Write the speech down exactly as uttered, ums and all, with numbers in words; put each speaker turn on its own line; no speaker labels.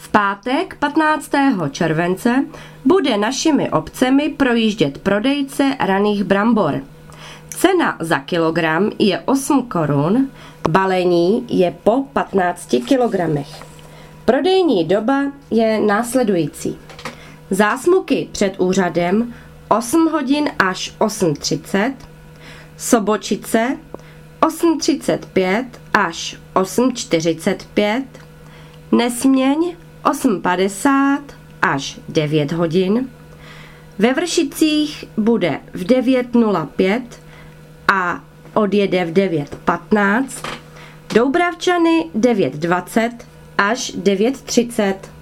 V pátek patnáctého července bude našimi obcemi projíždět prodejce raných brambor. Cena za kilogram je osm korun, balení je po patnácti kilogramech. Prodejní doba je následující. Zásmuky před úřadem osm hodin až osm třicet, Sobočice osm třicet pět až osm čtyřicet pět, Nesměň osm padesát až devět hodin, ve Vršicích bude v devět nula pět a odjede v devět patnáct, Doubravčany devět dvacet až devět třicet.